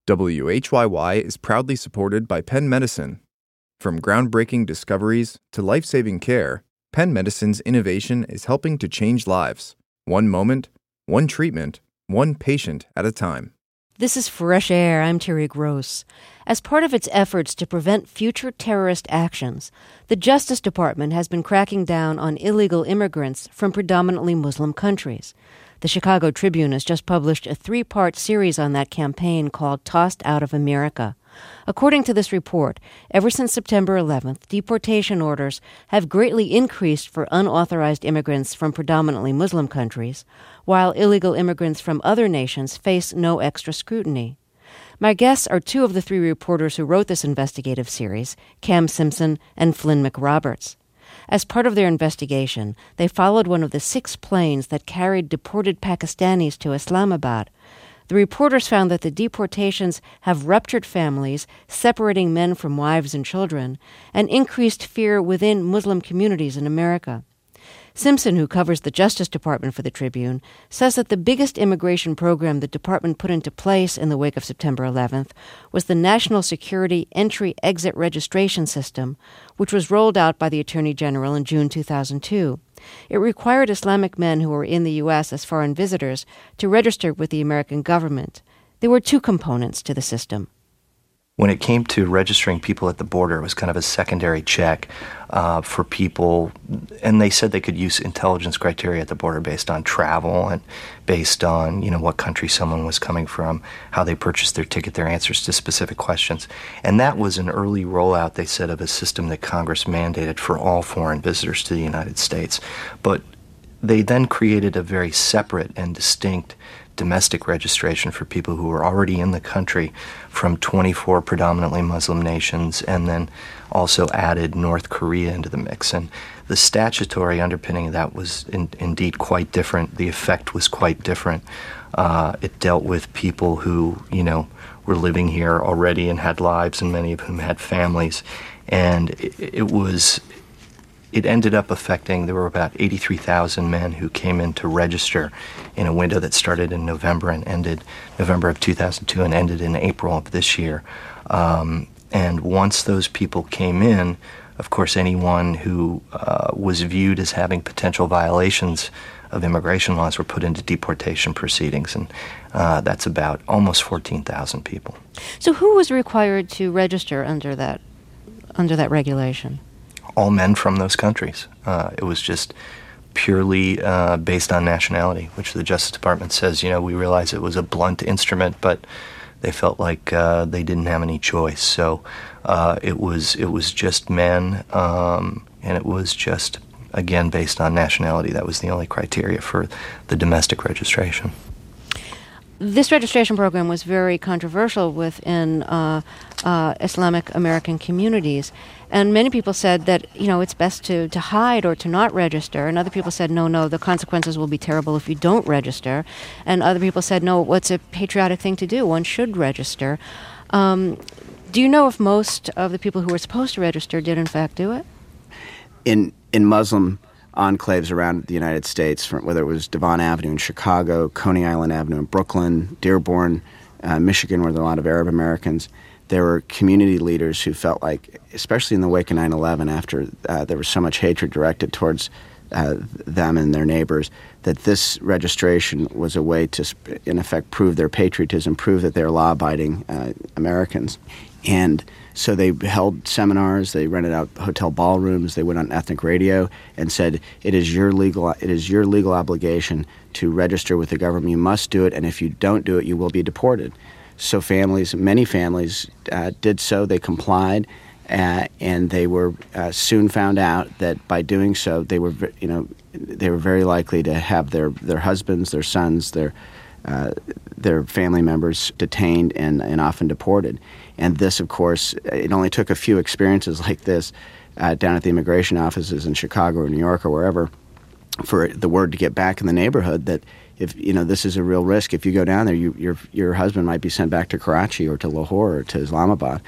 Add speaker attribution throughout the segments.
Speaker 1: WHYY is proudly supported by Penn Medicine. From groundbreaking discoveries to life-saving care, Penn Medicine's innovation is helping to change lives. One moment, one treatment, one patient at a time.
Speaker 2: This is Fresh Air. I'm Terry Gross. As part of its efforts to prevent future terrorist actions, the Justice Department has been cracking down on illegal immigrants from predominantly Muslim countries. The Chicago Tribune has just published a 3-part series on that campaign called Tossed Out of America. According to this report, ever since September 11th, deportation orders have greatly increased for unauthorized immigrants from predominantly Muslim countries, while illegal immigrants from other nations face no extra scrutiny. My guests are 2 of the 3 reporters who wrote this investigative series, Cam Simpson and Flynn McRoberts. As part of their investigation, they followed one of the 6 planes that carried deported Pakistanis to Islamabad. The reporters found that the deportations have ruptured families, separating men from wives and children, and increased fear within Muslim communities in America. Simpson, who covers the Justice Department for the Tribune, says that the biggest immigration program the department put into place in the wake of September 11th was the National Security Entry-Exit Registration System, which was rolled out by the Attorney General in June 2002. It required Islamic men who were in the U.S. as foreign visitors to register with the American government. There were 2 components to the system.
Speaker 3: When it came to registering people at the border, it was kind of a secondary check for people, and they said they could use intelligence criteria at the border based on travel and based on, what country someone was coming from, how they purchased their ticket, their answers to specific questions. And that was an early rollout, they said, of a system that Congress mandated for all foreign visitors to the United States. But they then created a very separate and distinct domestic registration for people who were already in the country from 24 predominantly Muslim nations, and then also added North Korea into the mix. And the statutory underpinning of that was indeed quite different. The effect was quite different. It dealt with people who, were living here already and had lives, and many of whom had families. And it ended up affecting, there were about 83,000 men who came in to register in a window that started in November and ended November of 2002 and ended in April of this year. And once those people came in, of course, anyone who was viewed as having potential violations of immigration laws were put into deportation proceedings, and that's about almost 14,000 people.
Speaker 2: So who was required to register under that regulation?
Speaker 3: All men from those countries. It was just purely based on nationality, which the Justice Department says, we realize it was a blunt instrument, but they felt like they didn't have any choice. So it was just men, and it was just, again, based on nationality. That was the only criteria for the domestic registration.
Speaker 2: This registration program was very controversial within Islamic American communities. And many people said that, it's best to hide or to not register. And other people said, no, the consequences will be terrible if you don't register. And other people said, no, it's a patriotic thing to do. One should register. Do you know if most of the people who were supposed to register did in fact do it?
Speaker 4: In Muslim enclaves around the United States, whether it was Devon Avenue in Chicago, Coney Island Avenue in Brooklyn, Dearborn, Michigan, where there are a lot of Arab Americans, there were community leaders who felt like, especially in the wake of 9/11, after there was so much hatred directed towards them and their neighbors, that this registration was a way to, in effect, prove their patriotism, prove that they're law-abiding Americans. And so they held seminars, they rented out hotel ballrooms, they went on ethnic radio and said, it is your legal obligation to register with the government. You must do it, and if you don't do it, you will be deported. So many families did so. They complied, and they were soon found out that by doing so, they were very likely to have their husbands, their sons, their family members detained and often deported. And this, of course, it only took a few experiences like this down at the immigration offices in Chicago or New York or wherever for the word to get back in the neighborhood that if this is a real risk. If you go down there, your husband might be sent back to Karachi or to Lahore or to Islamabad.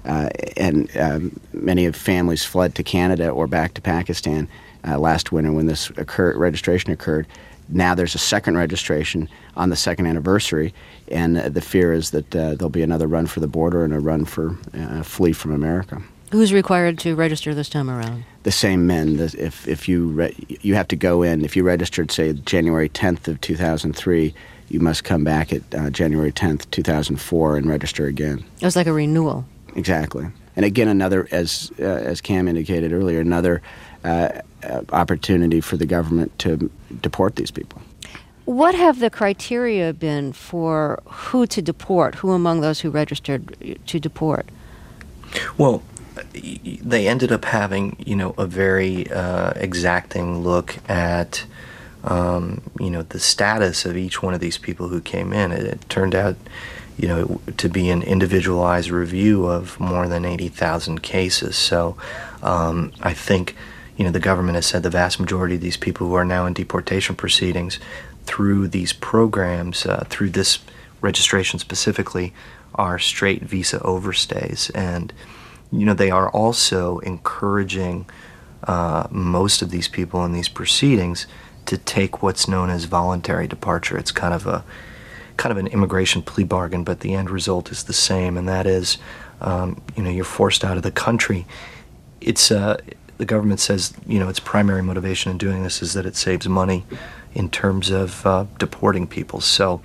Speaker 4: And many of families fled to Canada or back to Pakistan last winter when this registration occurred, now there's a second registration on the second anniversary, and the fear is that there'll be another run for the border and a run for flee from America.
Speaker 2: Who's required to register this time around?
Speaker 4: The same men. If you you have to go in, if you registered, say, January 10th of 2003, you must come back at January 10th, 2004 and register again.
Speaker 2: It was like a renewal.
Speaker 4: Exactly. And again, another, as Cam indicated earlier, another opportunity for the government to deport these people.
Speaker 2: What have the criteria been for who to deport, who among those who registered to deport?
Speaker 3: Well, they ended up having, a very exacting look at, the status of each one of these people who came in. It turned out, to be an individualized review of more than 80,000 cases. So I think, the government has said the vast majority of these people who are now in deportation proceedings through these programs, through this registration specifically, are straight visa overstays. And they are also encouraging most of these people in these proceedings to take what's known as voluntary departure. It's kind of an immigration plea bargain, but the end result is the same, and that is, you're forced out of the country. It's the government says, its primary motivation in doing this is that it saves money in terms of deporting people. So,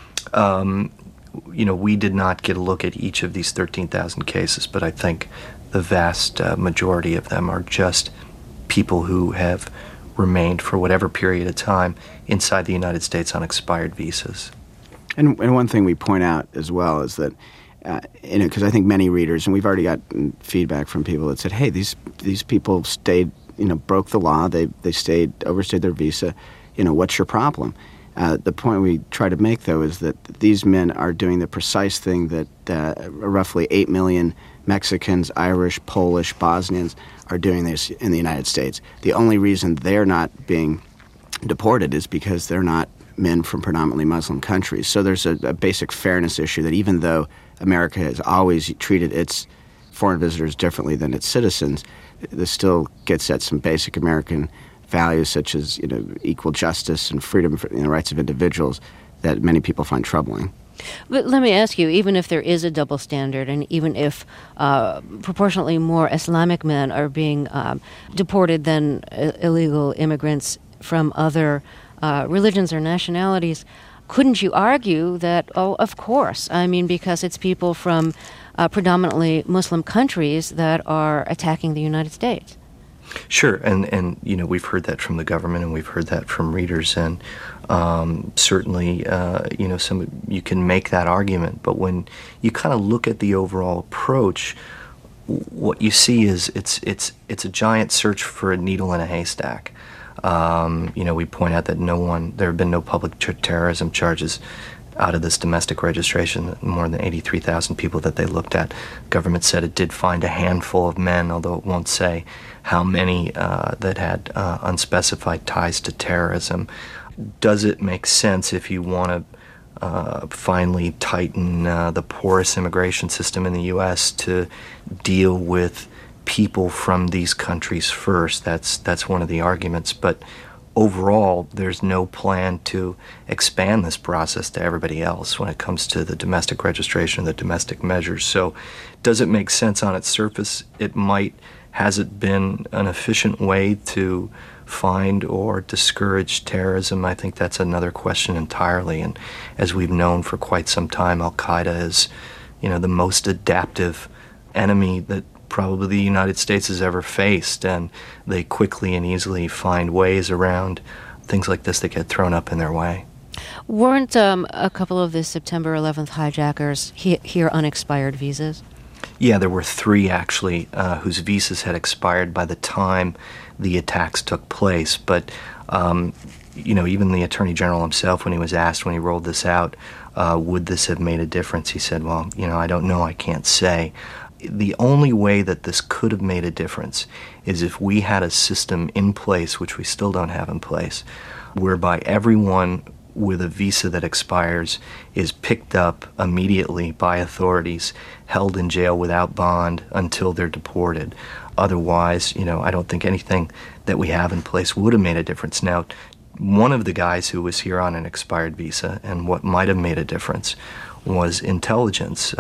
Speaker 3: we did not get a look at each of these 13,000 cases, but I think the vast majority of them are just people who have remained for whatever period of time inside the United States on expired visas.
Speaker 4: And one thing we point out as well is that, because I think many readers, and we've already got feedback from people that said, hey, these people stayed, broke the law, they overstayed their visa, what's your problem? The point we try to make, though, is that these men are doing the precise thing that roughly 8 million Mexicans, Irish, Polish, Bosnians are doing this in the United States. The only reason they're not being deported is because they're not men from predominantly Muslim countries. So there's a basic fairness issue that even though America has always treated its foreign visitors differently than its citizens, this still gets at some basic American values such as equal justice and freedom for rights of individuals that many people find troubling.
Speaker 2: But let me ask you, even if there is a double standard, and even if proportionately more Islamic men are being deported than illegal immigrants from other religions or nationalities, couldn't you argue that, of course, because it's people from predominantly Muslim countries that are attacking the United States?
Speaker 3: Sure, and we've heard that from the government, and we've heard that from readers, and certainly you can make that argument. But when you kind of look at the overall approach, what you see is it's a giant search for a needle in a haystack. We point out that there have been no public terrorism charges out of this domestic registration, more than 83,000 people that they looked at. Government said it did find a handful of men, although it won't say how many that had unspecified ties to terrorism. Does it make sense if you want to finally tighten the porous immigration system in the U.S. to deal with people from these countries first? That's one of the arguments. But overall, there's no plan to expand this process to everybody else when it comes to the domestic registration, the domestic measures. So does it make sense on its surface? It might. Has it been an efficient way to find or discourage terrorism? I think that's another question entirely. And as we've known for quite some time, Al-Qaeda is, the most adaptive enemy that probably the United States has ever faced, and they quickly and easily find ways around things like this that get thrown up in their way.
Speaker 2: Weren't a couple of the September 11th hijackers here on expired visas?
Speaker 3: Yeah, there were 3 actually whose visas had expired by the time the attacks took place. But, even the Attorney General himself, when he was asked when he rolled this out, would this have made a difference? He said, well, I don't know, I can't say. The only way that this could have made a difference is if we had a system in place, which we still don't have in place, whereby everyone with a visa that expires is picked up immediately by authorities, held in jail without bond until they're deported. Otherwise, I don't think anything that we have in place would have made a difference. Now, one of the guys who was here on an expired visa, and what might have made a difference was intelligence.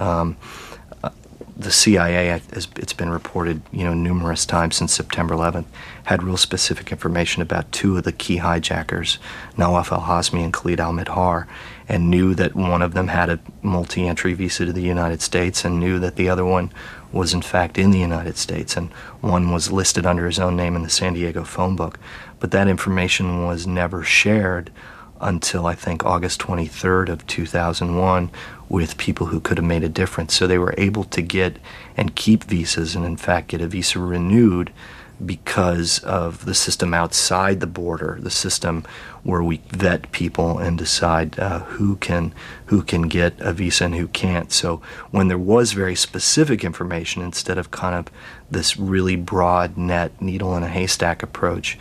Speaker 3: The CIA, as it's been reported, numerous times since September 11th, had real specific information about two of the key hijackers, Nawaf al-Hazmi and Khalid al-Midhar, and knew that one of them had a multi-entry visa to the United States and knew that the other one was in fact in the United States, and one was listed under his own name in the San Diego phone book. But that information was never shared until I think August 23rd of 2001 with people who could have made a difference. So they were able to get and keep visas and in fact get a visa renewed because of the system outside the border, the system where we vet people and decide who can get a visa and who can't. So when there was very specific information, instead of kind of this really broad net, needle in a haystack approach,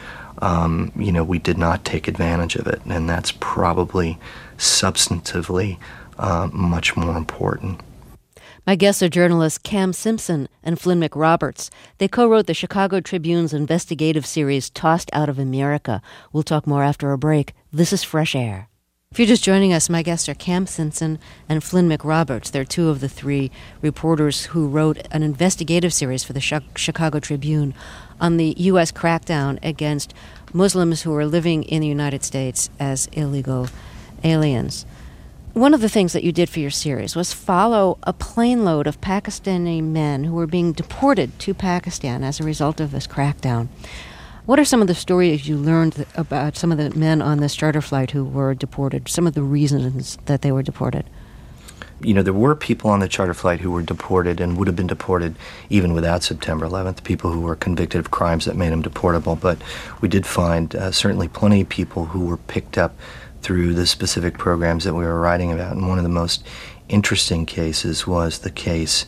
Speaker 3: we did not take advantage of it, and that's probably substantively much more important.
Speaker 2: My guests are journalists Cam Simpson and Flynn McRoberts. They co-wrote the Chicago Tribune's investigative series Tossed Out of America. We'll talk more after a break. This is Fresh Air. If you're just joining us, my guests are Cam Simpson and Flynn McRoberts. They're two of the three reporters who wrote an investigative series for the Chicago Tribune on the U.S. crackdown against Muslims who are living in the United States as illegal aliens. One of the things that you did for your series was follow a plane load of Pakistani men who were being deported to Pakistan as a result of this crackdown. What are some of the stories you learned about some of the men on this charter flight who were deported, some of the reasons that they were deported?
Speaker 3: There were people on the charter flight who were deported and would have been deported even without September 11th, people who were convicted of crimes that made them deportable. But we did find certainly plenty of people who were picked up through the specific programs that we were writing about. And one of the most interesting cases was the case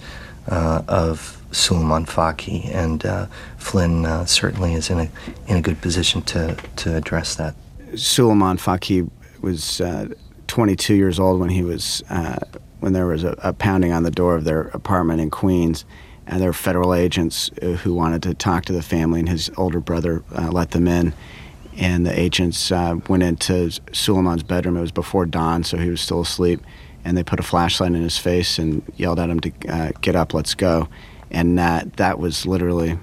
Speaker 3: of Suleiman Faki, and Flynn certainly is in a good position to address that.
Speaker 4: Suleiman Faki was 22 years old when he was when there was a pounding on the door of their apartment in Queens, and there were federal agents who wanted to talk to the family, and his older brother let them in. And the agents went into Suleiman's bedroom. It was before dawn, so he was still asleep. And they put a flashlight in his face and yelled at him to get up, let's go. And that was literally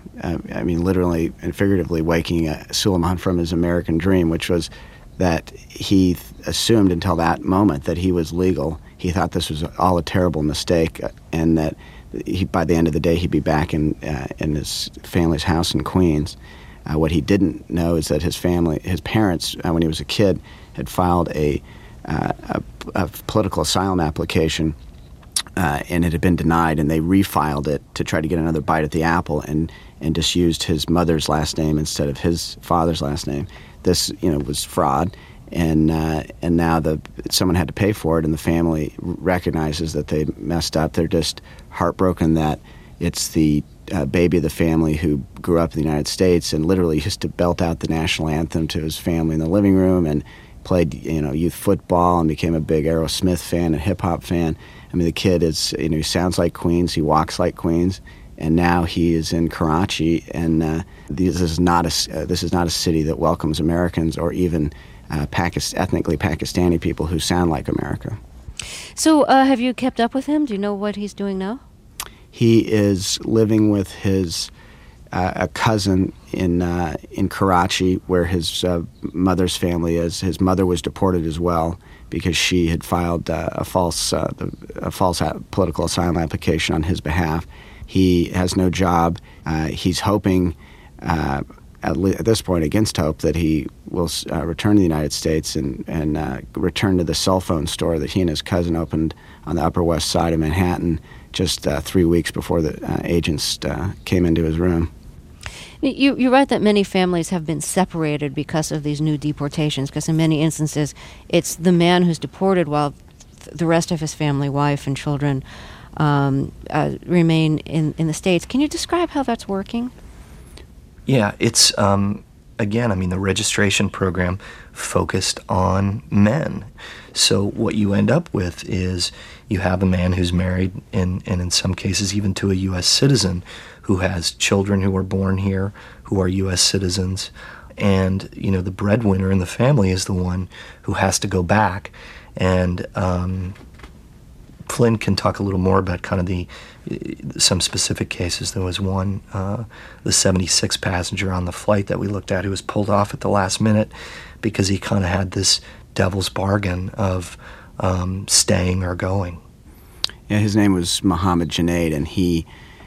Speaker 4: and figuratively waking Suleiman from his American dream, which was that he assumed until that moment that he was legal. He thought this was all a terrible mistake, and that by the end of the day he'd be back in his family's house in Queens. What he didn't know is that his parents, when he was a kid, had filed a political asylum application, and it had been denied, and they refiled it to try to get another bite at the apple, and just used his mother's last name instead of his father's last name. This, was fraud, and now someone had to pay for it, and the family recognizes that they messed up. They're just heartbroken that it's the baby of the family who grew up in the United States and literally used to belt out the national anthem to his family in the living room, and played youth football and became a big Aerosmith fan and hip hop fan. I mean, the kid is he sounds like Queens, he walks like Queens, and now he is in Karachi, and this is not a city that welcomes Americans or even ethnically Pakistani people who sound like America.
Speaker 2: So, have you kept up with him? Do you know what he's doing now?
Speaker 4: He is living with his a cousin in Karachi, where his mother's family is. His mother was deported as well because she had filed a false political asylum application on his behalf. He has no job. He's hoping, at this point, against hope, that he will return to the United States and return to the cell phone store that he and his cousin opened on the Upper West Side of Manhattan just 3 weeks before the agents came into his room.
Speaker 2: You write that many families have been separated because of these new deportations, because in many instances it's the man who's deported while the rest of his family, wife and children, remain in the States. Can you describe how that's working?
Speaker 3: Yeah, it's, again, the registration program focused on men. So what you end up with is you have a man who's married, and in some cases even to a U.S. citizen, who has children who were born here, who are U.S. citizens, and the breadwinner in the family is the one who has to go back. And Flynn can talk a little more about kind of some specific cases. There was one, the 76 passenger on the flight that we looked at, who was pulled off at the last minute because he kind of had this devil's bargain of staying or going.
Speaker 4: Yeah, his name was Mohammed Junaid, and he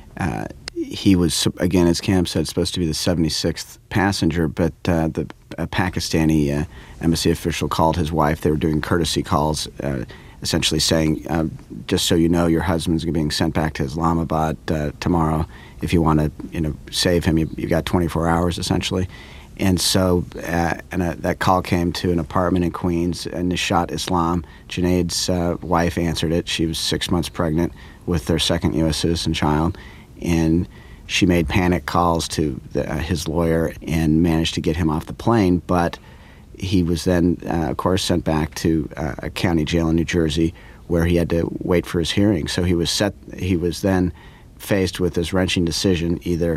Speaker 4: was, again, as Cam said, supposed to be the 76th passenger, but the Pakistani embassy official called his wife. They were doing courtesy calls, essentially saying, just so you know, your husband's being sent back to Islamabad tomorrow. If you want to, save him, you've got 24 hours, essentially. And so that call came to an apartment in Queens, Nishat Islam. Junaid's wife answered it. She was 6 months pregnant with their second U.S. citizen child, and she made panic calls to his lawyer and managed to get him off the plane, but he was then, of course, sent back to a county jail in New Jersey where he had to wait for his hearing. So he was then faced with this wrenching decision: either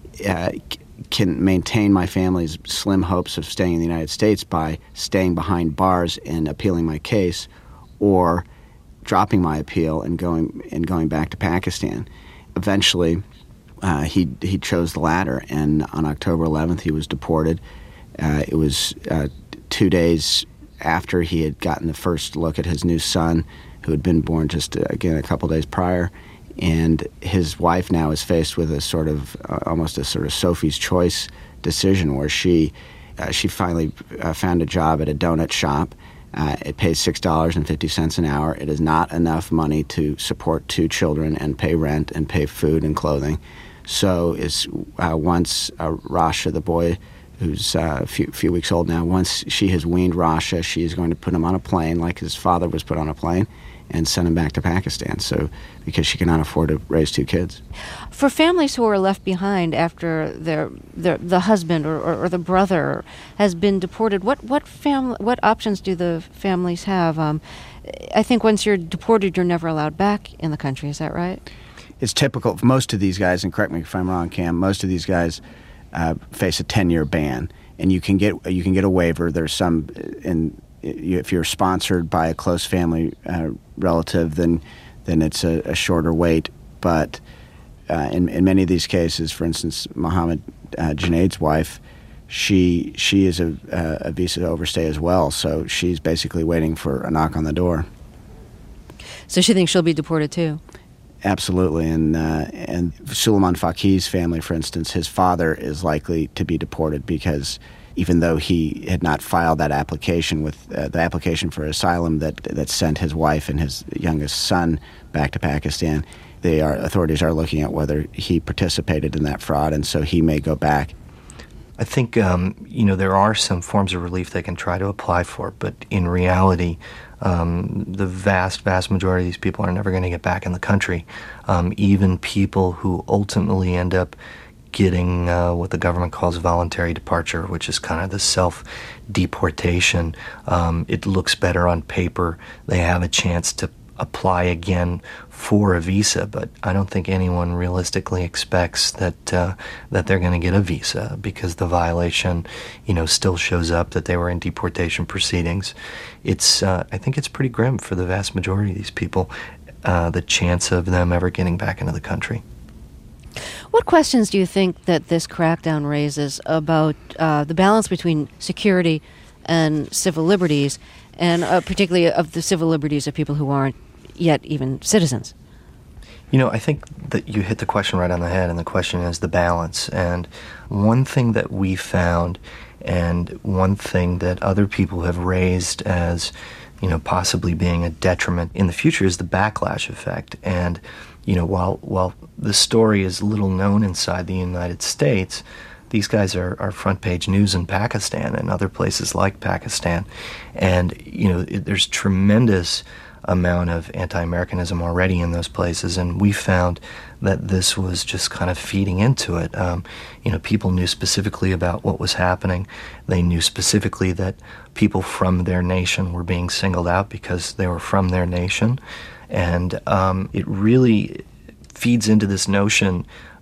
Speaker 4: can maintain my family's slim hopes of staying in the United States by staying behind bars and appealing my case, or dropping my appeal and going back to Pakistan. Eventually, he chose the latter, and on October 11th, he was deported. It was 2 days after he had gotten the first look at his new son, who had been born just, again, a couple days prior. And his wife now is faced with a sort of, almost a sort of Sophie's Choice decision, where she finally found a job at a donut shop. It pays $6.50 an hour. It is not enough money to support 2 children and pay rent and pay food and clothing. So once Rasha, the boy who's a few weeks old now, once she has weaned Rasha, she is going to put him on a plane like his father was put on a plane and send him back to Pakistan, so because she cannot afford to raise 2 kids.
Speaker 2: For families who are left behind after the husband or the brother has been deported, what options do the families have? I think once you're deported, you're never allowed back in the country. Is that right?
Speaker 4: It's typical for most of these guys, and correct me if I'm wrong, Cam, most of these guys face a 10-year ban, and you can get a waiver. There's some if you're sponsored by a close family relative, then it's a shorter wait. But in many of these cases, for instance, Mohammed Junaid's wife, she is a visa overstay as well, so she's basically waiting for a knock on the door.
Speaker 2: So she thinks she'll be deported too?
Speaker 4: Absolutely, and Suleiman Faki's family, for instance, his father is likely to be deported because even though he had not filed that application with the application for asylum that sent his wife and his youngest son back to Pakistan, authorities are looking at whether he participated in that fraud, and so he may go back.
Speaker 3: I think there are some forms of relief they can try to apply for, but in reality, the vast majority of these people are never going to get back in the country. Even people who ultimately end up getting what the government calls voluntary departure, which is kind of the self-deportation. It looks better on paper. They have a chance to apply again for a visa, but I don't think anyone realistically expects that they're going to get a visa because the violation, still shows up that they were in deportation proceedings. I think it's pretty grim for the vast majority of these people, the chance of them ever getting back into the country.
Speaker 2: What questions do you think that this crackdown raises about the balance between security and civil liberties, and particularly of the civil liberties of people who aren't yet even citizens?
Speaker 3: I think that you hit the question right on the head, and the question is the balance. And one thing that we found, and one thing that other people have raised as, possibly being a detriment in the future, is the backlash effect. And while the story is little known inside the United States, these guys are front page news in Pakistan and other places like Pakistan. And, there's tremendous amount of anti-Americanism already in those places, and we found that this was just kind of feeding into it. People knew specifically about what was happening. They knew specifically that people from their nation were being singled out because they were from their nation. And it really feeds into this notion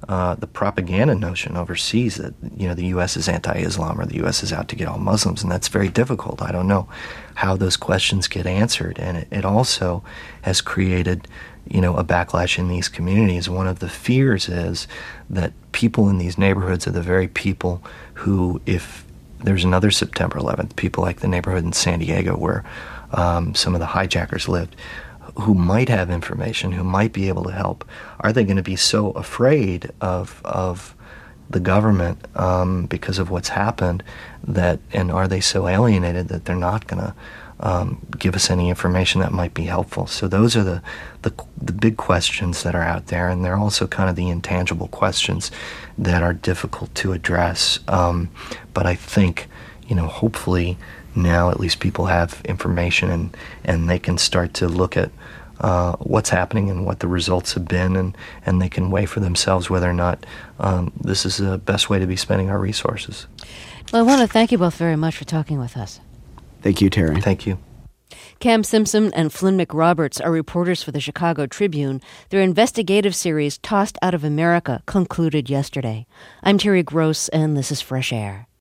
Speaker 3: the propaganda notion overseas that, the U.S. is anti-Islam or the U.S. is out to get all Muslims, and that's very difficult. I don't know how those questions get answered, and it also has created, a backlash in these communities. One of the fears is that people in these neighborhoods are the very people who, if there's another September 11th, people like the neighborhood in San Diego where some of the hijackers lived, who might have information, who might be able to help, are they going to be so afraid of the government because of what's happened and are they so alienated that they're not going to give us any information that might be helpful? So those are the big questions that are out there, and they're also kind of the intangible questions that are difficult to address. But I think, hopefully now at least people have information and they can start to look at what's happening and what the results have been, and they can weigh for themselves whether or not this is the best way to be spending our resources.
Speaker 2: Well, I want to thank you both very much for talking with us.
Speaker 4: Thank you, Terry.
Speaker 3: Thank you.
Speaker 2: Cam Simpson and Flynn McRoberts are reporters for the Chicago Tribune. Their investigative series, Tossed Out of America, concluded yesterday. I'm Terry Gross, and this is Fresh Air.